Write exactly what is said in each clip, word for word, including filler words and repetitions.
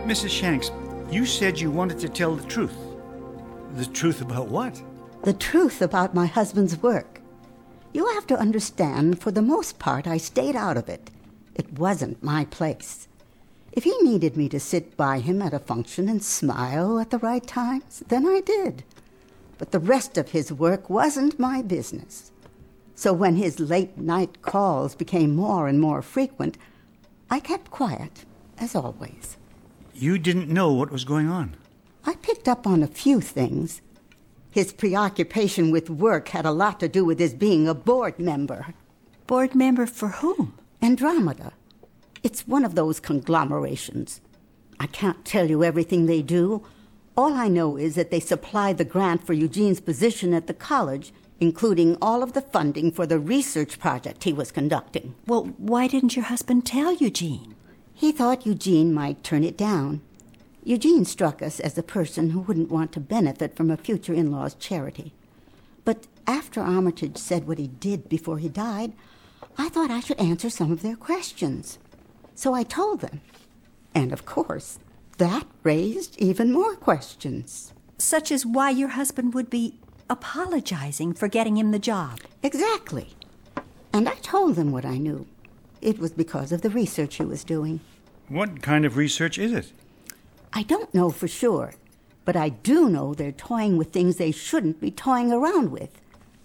Missus Shanks, you said you wanted to tell the truth. The truth about what? The truth about my husband's work. You have to understand, for the most part, I stayed out of it. It wasn't my place. If he needed me to sit by him at a function and smile at the right times, then I did. But the rest of his work wasn't my business. So when his late-night calls became more and more frequent, I kept quiet, as always. You didn't know what was going on? I picked up on a few things. His preoccupation with work had a lot to do with his being a board member. Board member for whom? Andromeda. It's one of those conglomerations. I can't tell you everything they do. All I know is that they supply the grant for Eugene's position at the college, including all of the funding for the research project he was conducting. Well, why didn't your husband tell Eugene? He thought Eugene might turn it down. Eugene struck us as a person who wouldn't want to benefit from a future in-law's charity. But after Armitage said what he did before he died, I thought I should answer some of their questions. So I told them. And, of course, that raised even more questions. Such as why your husband would be apologizing for getting him the job. Exactly. And I told them what I knew. It was because of the research he was doing. What kind of research is it? I don't know for sure, but I do know they're toying with things they shouldn't be toying around with.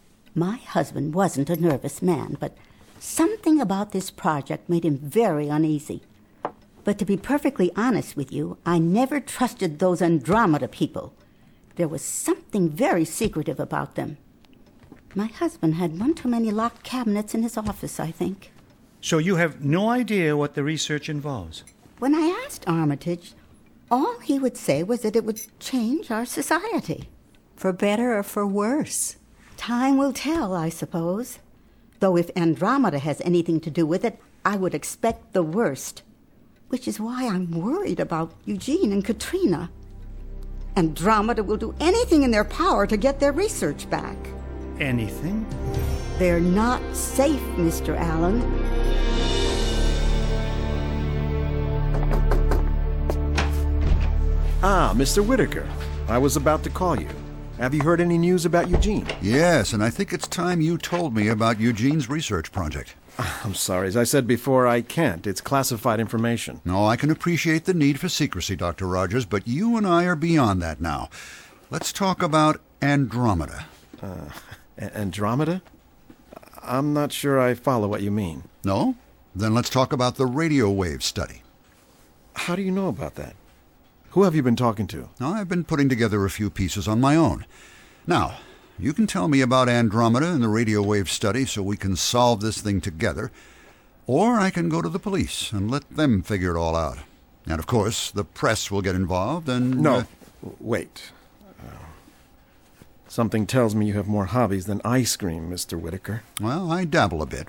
My husband wasn't a nervous man, but something about this project made him very uneasy. But to be perfectly honest with you, I never trusted those Andromeda people. There was something very secretive about them. My husband had one too many locked cabinets in his office, I think. So you have no idea what the research involves? When I asked Armitage, all he would say was that it would change our society. For better or for worse? Time will tell, I suppose. Though if Andromeda has anything to do with it, I would expect the worst. Which is why I'm worried about Eugene and Katrina. Andromeda will do anything in their power to get their research back. Anything? They're not safe, Mister Allen. Ah, Mister Whitaker. I was about to call you. Have you heard any news about Eugene? Yes, and I think it's time you told me about Eugene's research project. I'm sorry. As I said before, I can't. It's classified information. No, I can appreciate the need for secrecy, Doctor Rogers, but you and I are beyond that now. Let's talk about Andromeda. Uh, Andromeda? I'm not sure I follow what you mean. No? Then let's talk about the radio wave study. How do you know about that? Who have you been talking to? I've been putting together a few pieces on my own. Now, you can tell me about Andromeda and the radio wave study so we can solve this thing together, or I can go to the police and let them figure it all out. And, of course, the press will get involved and... No, uh, wait. Uh, something tells me you have more hobbies than ice cream, Mister Whitaker. Well, I dabble a bit.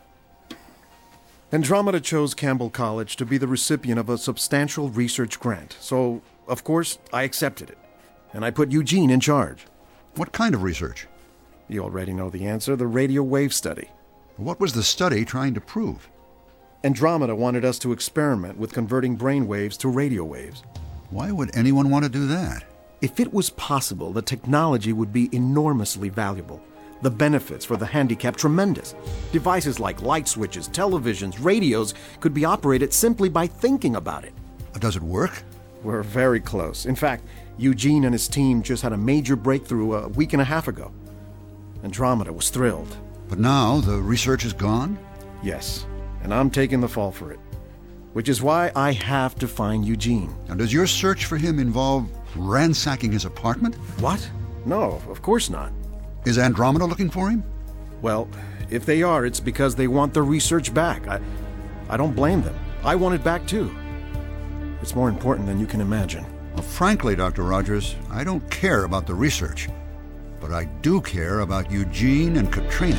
Andromeda chose Campbell College to be the recipient of a substantial research grant, so, of course, I accepted it. And I put Eugene in charge. What kind of research? You already know the answer, the radio wave study. What was the study trying to prove? Andromeda wanted us to experiment with converting brain waves to radio waves. Why would anyone want to do that? If it was possible, the technology would be enormously valuable. The benefits for the handicapped tremendous. Devices like light switches, televisions, radios could be operated simply by thinking about it. Does it work? We're very close. In fact, Eugene and his team just had a major breakthrough a week and a half ago. Andromeda was thrilled. But now the research is gone? Yes, and I'm taking the fall for it. Which is why I have to find Eugene. Now, does your search for him involve ransacking his apartment? What? No, of course not. Is Andromeda looking for him? Well, if they are, it's because they want their research back. I, I don't blame them. I want it back too. It's more important than you can imagine. Well, frankly, Doctor Rogers, I don't care about the research, but I do care about Eugene and Katrina.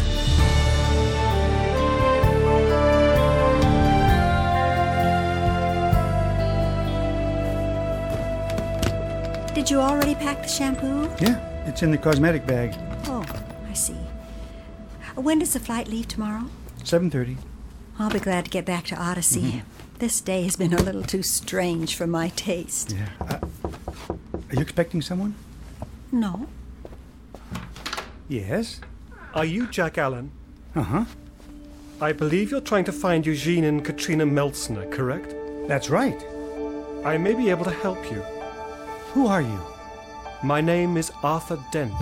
Did you already pack the shampoo? Yeah, it's in the cosmetic bag. Oh, I see. When does the flight leave tomorrow? seven thirty. I'll be glad to get back to Odyssey. Mm-hmm. This day has been a little too strange for my taste. Yeah. Uh, are you expecting someone? No. Yes. Are you Jack Allen? Uh-huh. I believe you're trying to find Eugene and Katrina Meltzner, correct? That's right. I may be able to help you. Who are you? My name is Arthur Dent.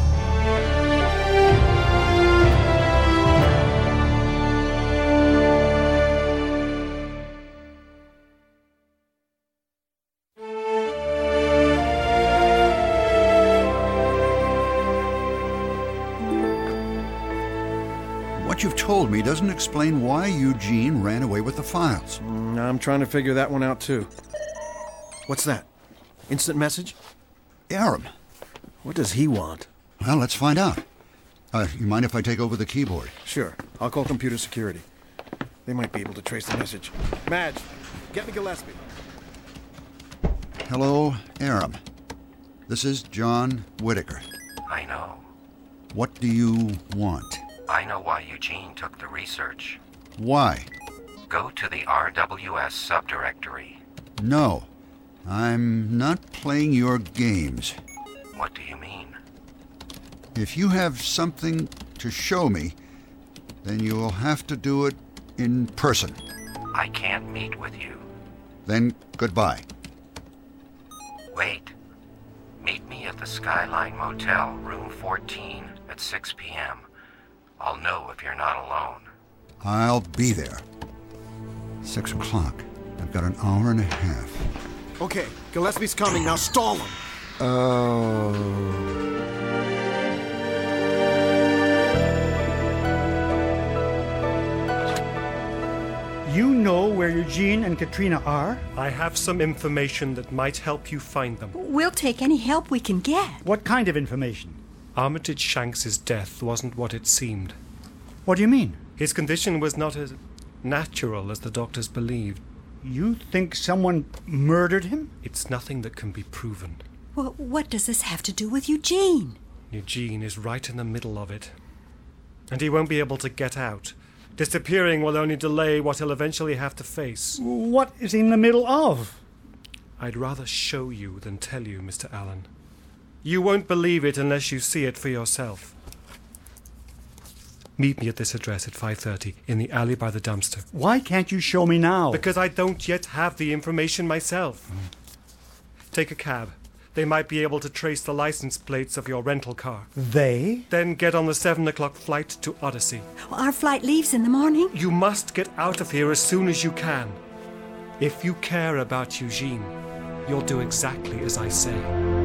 What you've told me doesn't explain why Eugene ran away with the files. Mm, I'm trying to figure that one out, too. What's that? Instant message? Aram. What does he want? Well, let's find out. Uh, you mind if I take over the keyboard? Sure. I'll call computer security. They might be able to trace the message. Madge, get me Gillespie. Hello, Aram. This is John Whitaker. I know. What do you want? I know why Eugene took the research. Why? Go to the R W S subdirectory. No. I'm not playing your games. What do you mean? If you have something to show me, then you will have to do it in person. I can't meet with you. Then goodbye. Wait. Meet me at the Skyline Motel, room fourteen, at six p.m. I'll know if you're not alone. I'll be there. Six o'clock. I've got an hour and a half. Okay, Gillespie's coming. Now stall him. Oh. You know where Eugene and Katrina are? I have some information that might help you find them. We'll take any help we can get. What kind of information? Armitage Shanks's death wasn't what it seemed. What do you mean? His condition was not as natural as the doctors believed. You think someone murdered him? It's nothing that can be proven. Well, what does this have to do with Eugene? Eugene is right in the middle of it. And he won't be able to get out. Disappearing will only delay what he'll eventually have to face. What is he in the middle of? I'd rather show you than tell you, Mister Allen. You won't believe it unless you see it for yourself. Meet me at this address at five thirty in the alley by the dumpster. Why can't you show me now? Because I don't yet have the information myself. Mm. Take a cab. They might be able to trace the license plates of your rental car. They? Then get on the seven o'clock flight to Odyssey. Our flight leaves in the morning. You must get out of here as soon as you can. If you care about Eugene, you'll do exactly as I say.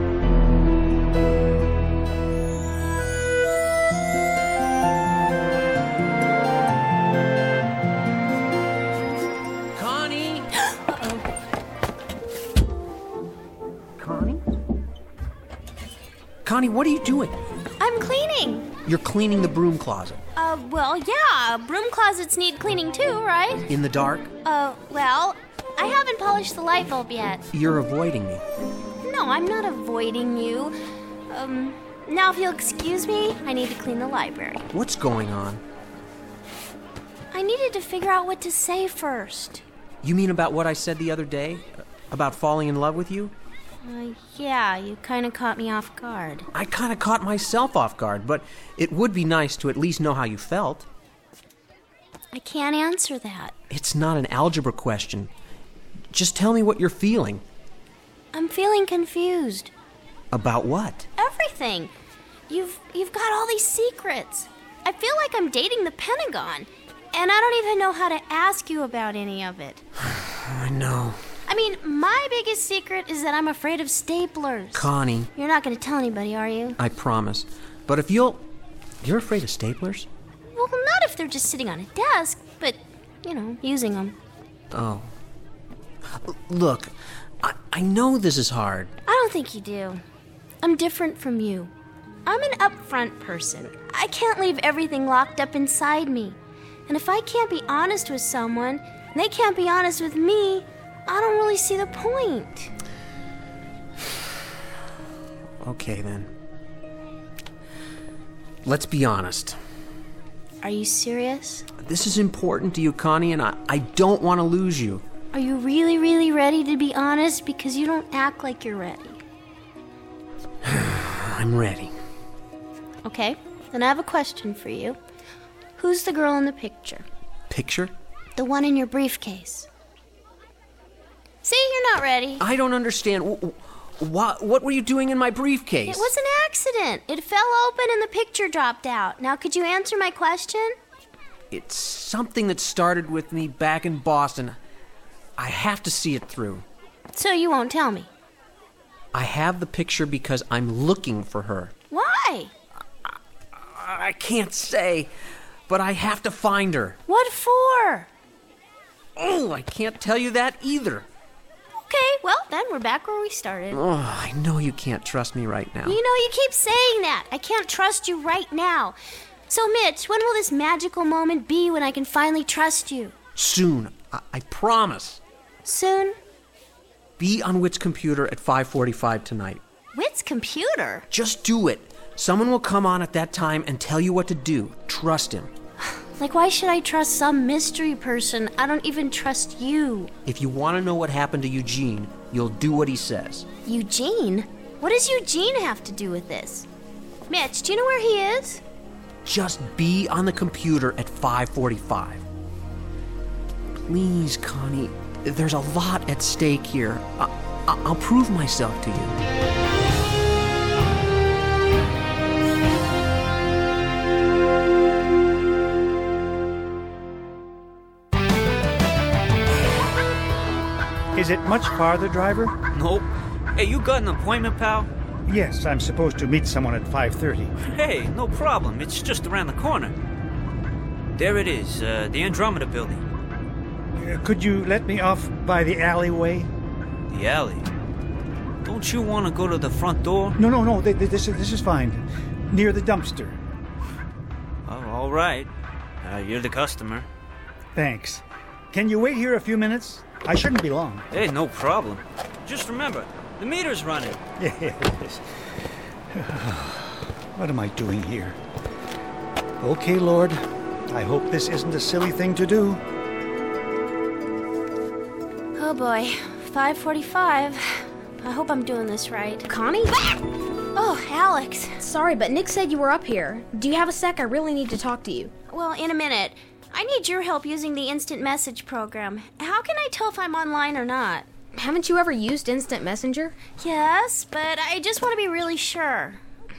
Connie, what are you doing? I'm cleaning. You're cleaning the broom closet. Uh, well, yeah, broom closets need cleaning too, right? In the dark? Uh, well, I haven't polished the light bulb yet. You're avoiding me. No, I'm not avoiding you. Um, now if you'll excuse me, I need to clean the library. What's going on? I needed to figure out what to say first. You mean about what I said the other day? About falling in love with you? Uh, yeah, you kind of caught me off guard. I kind of caught myself off guard, but it would be nice to at least know how you felt. I can't answer that. It's not an algebra question. Just tell me what you're feeling. I'm feeling confused. About what? Everything. You've you've got all these secrets. I feel like I'm dating the Pentagon, and I don't even know how to ask you about any of it. I know. I mean, my biggest secret is that I'm afraid of staplers. Connie. You're not going to tell anybody, are you? I promise. But if you'll... You're afraid of staplers? Well, not if they're just sitting on a desk, but, you know, using them. Oh. Look, I, I know this is hard. I don't think you do. I'm different from you. I'm an upfront person. I can't leave everything locked up inside me. And if I can't be honest with someone, and they can't be honest with me, I don't really see the point. Okay, then. Let's be honest. Are you serious? This is important to you, Connie, and I, I don't want to lose you. Are you really, really ready to be honest? Because you don't act like you're ready. I'm ready. Okay, then I have a question for you. Who's the girl in the picture? Picture? The one in your briefcase. See, you're not ready. I don't understand. What, what were you doing in my briefcase? It was an accident. It fell open and the picture dropped out. Now, could you answer my question? It's something that started with me back in Boston. I have to see it through. So you won't tell me? I have the picture because I'm looking for her. Why? I, I can't say, but I have to find her. What for? Oh, I can't tell you that either. Okay, well, then we're back where we started. Oh, I know you can't trust me right now. You know, you keep saying that. I can't trust you right now. So, Mitch, when will this magical moment be when I can finally trust you? Soon. I, I promise. Soon? Be on Whit's computer at five forty-five tonight. Whit's computer? Just do it. Someone will come on at that time and tell you what to do. Trust him. Like, why should I trust some mystery person? I don't even trust you. If you want to know what happened to Eugene, you'll do what he says. Eugene? What does Eugene have to do with this? Mitch, do you know where he is? Just be on the computer at five forty-five. Please, Connie, there's a lot at stake here. I- I- I'll prove myself to you. Is it much farther, driver? Nope. Hey, you got an appointment, pal? Yes, I'm supposed to meet someone at five thirty. Hey, no problem. It's just around the corner. There it is, uh, the Andromeda building. Uh, could you let me off by the alleyway? The alley? Don't you want to go to the front door? No, no, no. Th- th- this, is, this is fine. Near the dumpster. Oh, all right. Uh, you're the customer. Thanks. Can you wait here a few minutes? I shouldn't be long. Hey, no problem. Just remember, the meter's running. Yes. What am I doing here? Okay, Lord. I hope this isn't a silly thing to do. Oh boy, five forty-five. I hope I'm doing this right. Connie? Oh, Alex. Sorry, but Nick said you were up here. Do you have a sec? I really need to talk to you. Well, in a minute. I need your help using the instant message program. How can I tell if I'm online or not? Haven't you ever used Instant Messenger? Yes, but I just want to be really sure.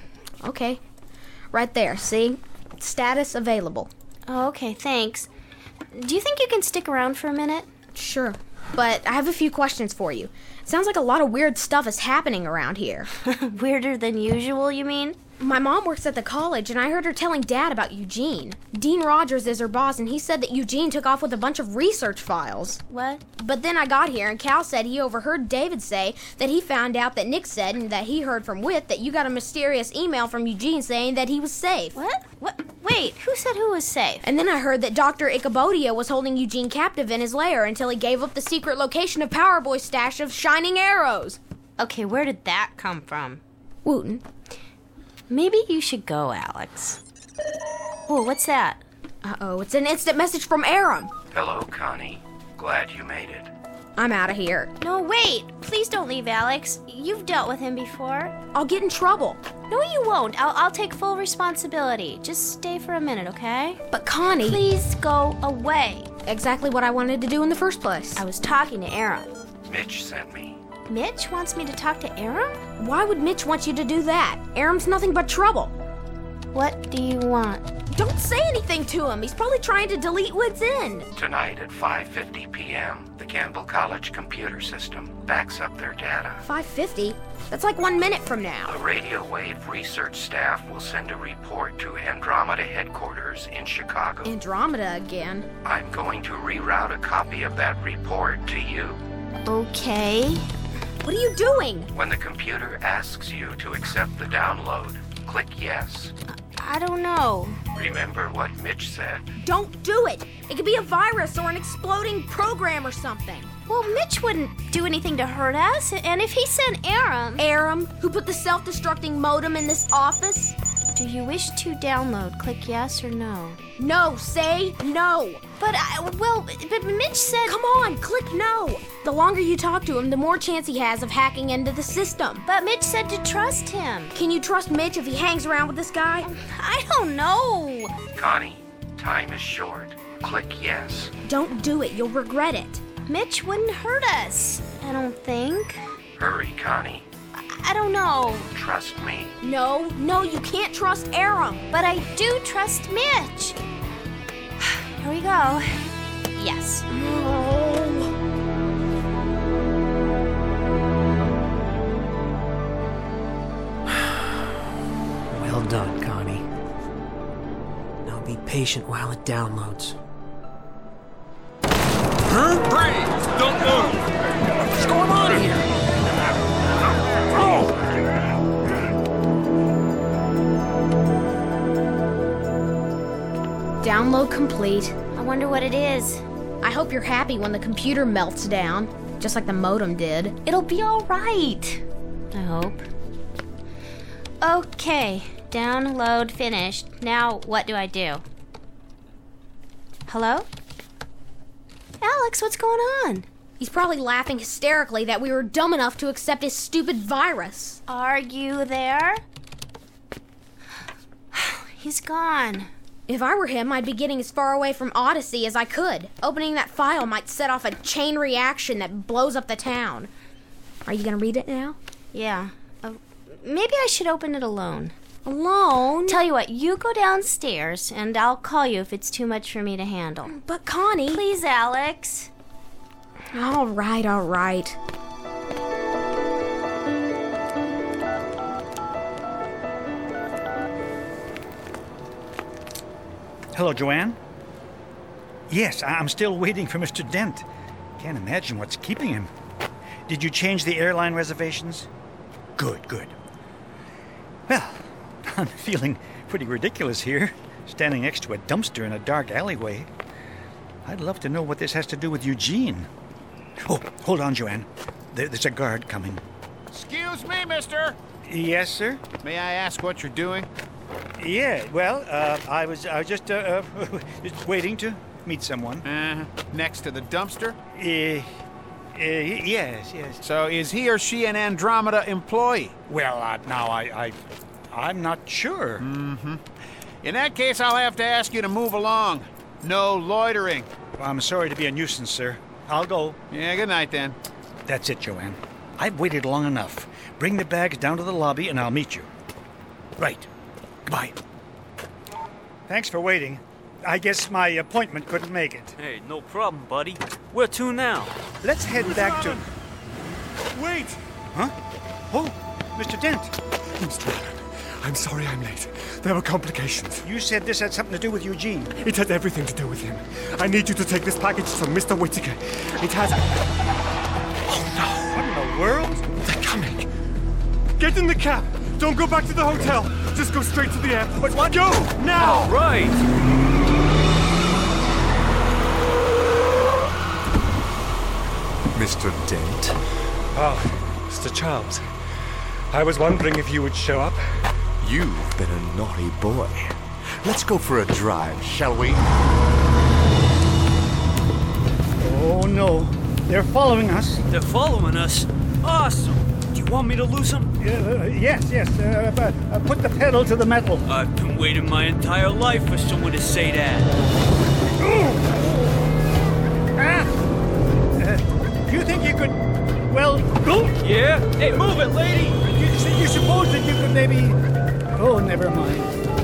Okay. Right there, see? Status available. Oh, okay, thanks. Do you think you can stick around for a minute? Sure, but I have a few questions for you. It sounds like a lot of weird stuff is happening around here. Weirder than usual, you mean? My mom works at the college, and I heard her telling Dad about Eugene. Dean Rogers is her boss, and he said that Eugene took off with a bunch of research files. What? But then I got here, and Cal said he overheard David say that he found out that Nick said, and that he heard from Whit, that you got a mysterious email from Eugene saying that he was safe. What? What? Wait, who said who was safe? And then I heard that Doctor Ichabodiya was holding Eugene captive in his lair until he gave up the secret location of Power Boy's stash of shining arrows. Okay, where did that come from? Wooten. Maybe you should go, Alex. Oh, what's that? Uh-oh, it's an instant message from Aram. Hello, Connie. Glad you made it. I'm out of here. No, wait. Please don't leave, Alex. You've dealt with him before. I'll get in trouble. No, you won't. I'll, I'll take full responsibility. Just stay for a minute, okay? But Connie... Please go away. Exactly what I wanted to do in the first place. I was talking to Aram. Mitch sent me. Mitch wants me to talk to Aram? Why would Mitch want you to do that? Aram's nothing but trouble. What do you want? Don't say anything to him. He's probably trying to delete Woods in. Tonight at five fifty p.m., the Campbell College computer system backs up their data. five fifty? That's like one minute from now. The radio wave research staff will send a report to Andromeda headquarters in Chicago. Andromeda again? I'm going to reroute a copy of that report to you. Okay. What are you doing? When the computer asks you to accept the download, click yes. I don't know. Remember what Mitch said. Don't do it. It could be a virus or an exploding program or something. Well, Mitch wouldn't do anything to hurt us, and if he sent Aram... Aram, who put the self-destructing modem in this office? Do you wish to download? Click yes or no. No, say no. But I, well, but Mitch said... Come on, click no. The longer you talk to him, the more chance he has of hacking into the system. But Mitch said to trust him. Can you trust Mitch if he hangs around with this guy? I don't know. Connie, time is short. Click yes. Don't do it. You'll regret it. Mitch wouldn't hurt us, I don't think. Hurry, Connie. I don't know. Trust me. No, no, you can't trust Aram. But I do trust Mitch. Here we go. Yes. Oh. Well done, Connie. Now be patient while it downloads. Huh? Freeze! Don't move! What's going on here? Download complete. I wonder what it is. I hope you're happy when the computer melts down, just like the modem did. It'll be all right. I hope. Okay, download finished. Now what do I do? Hello? Alex, what's going on? He's probably laughing hysterically that we were dumb enough to accept his stupid virus. Are you there? He's gone. If I were him, I'd be getting as far away from Odyssey as I could. Opening that file might set off a chain reaction that blows up the town. Are you gonna read it now? Yeah. Uh, maybe I should open it alone. Alone? Tell you what, you go downstairs, and I'll call you if it's too much for me to handle. But Connie... Please, Alex. All right, all right. Hello, Joanne? Yes, I'm still waiting for Mister Dent. Can't imagine what's keeping him. Did you change the airline reservations? Good, good. Well, I'm feeling pretty ridiculous here, standing next to a dumpster in a dark alleyway. I'd love to know what this has to do with Eugene. Oh, hold on, Joanne. There, there's a guard coming. Excuse me, mister. Yes, sir? May I ask what you're doing? Yeah, well, uh, I was I was just, uh, uh, just waiting to meet someone. Uh, next to the dumpster? Uh, uh, yes, yes. So is he or she an Andromeda employee? Well, uh, now I, I, I'm not sure. Mm-hmm. In that case, I'll have to ask you to move along. No loitering. Well, I'm sorry to be a nuisance, sir. I'll go. Yeah, good night, then. That's it, Joanne. I've waited long enough. Bring the bags down to the lobby, and I'll meet you. Right. Goodbye. Thanks for waiting. I guess my appointment couldn't make it. Hey, no problem, buddy. Where to now? Let's head Who's back on? to... Wait! Huh? Oh, Mister Dent. Mister Allen, I'm sorry I'm late. There were complications. You said this had something to do with Eugene. It had everything to do with him. I need you to take this package to Mister Whittaker. It has... Oh, no. What in the world? They're coming. Get in the cab. Don't go back to the hotel. Just go straight to the airport. But what? Go! Now! All right. Mister Dent. Ah, Mister Charles. I was wondering if you would show up. You've been a naughty boy. Let's go for a drive, shall we? Oh, no. They're following us. They're following us? Awesome. Do you want me to lose them? Uh, yes, yes. Uh, but, uh, put the pedal to the metal. I've been waiting my entire life for someone to say that. Ah! Uh, do you think you could, well... Go? Yeah? Hey, move it, lady! You, you suppose that you could maybe... Oh, never mind.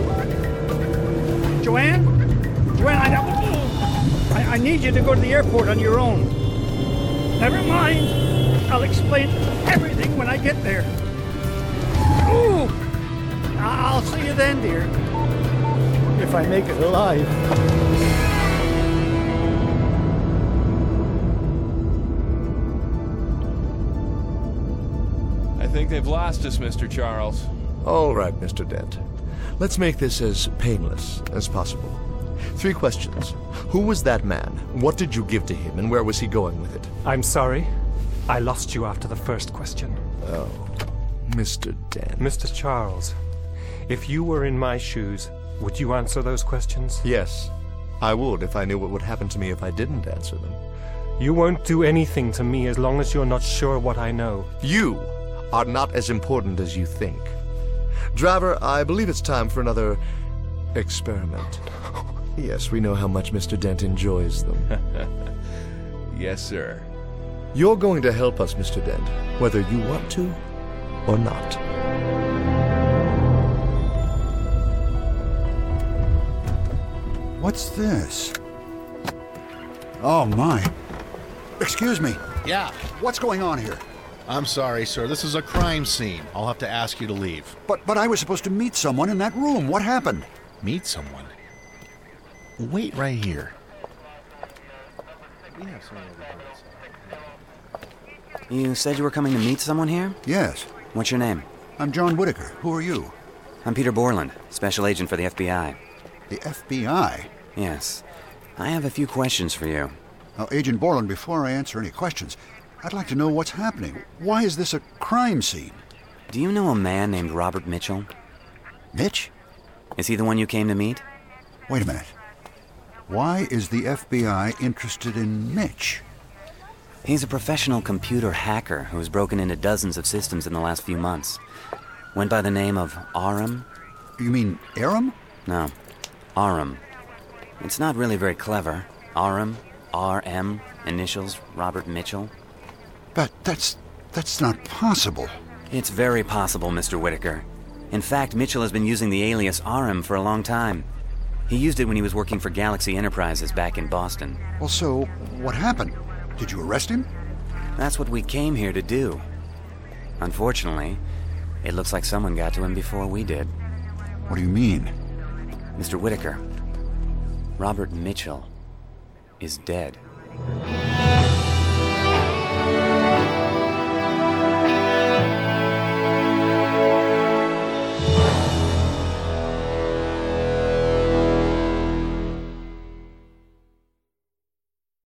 Joanne? Joanne, I, don't... I, I need you to go to the airport on your own. Never mind. I'll explain everything when I get there. Ooh! I'll see you then, dear. If I make it alive. I think they've lost us, Mister Charles. All right, Mister Dent. Let's make this as painless as possible. Three questions. Who was that man? What did you give to him, and where was he going with it? I'm sorry. I lost you after the first question. Oh, Mister Dent. Mister Charles, If you were in my shoes, would you answer those questions? Yes, I would if I knew what would happen to me if I didn't answer them. You won't do anything to me as long as you're not sure what I know. You are not as important as you think. Driver, I believe it's time for another experiment. Yes, we know how much Mister Dent enjoys them. Yes, sir. You're going to help us, Mister Dent, whether you want to or not. What's this? Oh, my. Excuse me. Yeah. What's going on here? I'm sorry, sir. This is a crime scene. I'll have to ask you to leave. But but I was supposed to meet someone in that room. What happened? Meet someone? Wait right here. You said you were coming to meet someone here? Yes. What's your name? I'm John Whitaker. Who are you? I'm Peter Borland, special agent for the F B I. The F B I? Yes. I have a few questions for you. Now, Agent Borland, before I answer any questions, I'd like to know what's happening. Why is this a crime scene? Do you know a man named Robert Mitchell? Mitch? Is he the one you came to meet? Wait a minute. Why is the F B I interested in Mitch? He's a professional computer hacker who's broken into dozens of systems in the last few months. Went by the name of Aram. You mean Aram? No, Aram. It's not really very clever. Aram, R M, initials, Robert Mitchell. But that's... that's not possible. It's very possible, Mister Whitaker. In fact, Mitchell has been using the alias Aram for a long time. He used it when he was working for Galaxy Enterprises back in Boston. Well, so what happened? Did you arrest him? That's what we came here to do. Unfortunately, it looks like someone got to him before we did. What do you mean? Mister Whitaker, Robert Mitchell is dead.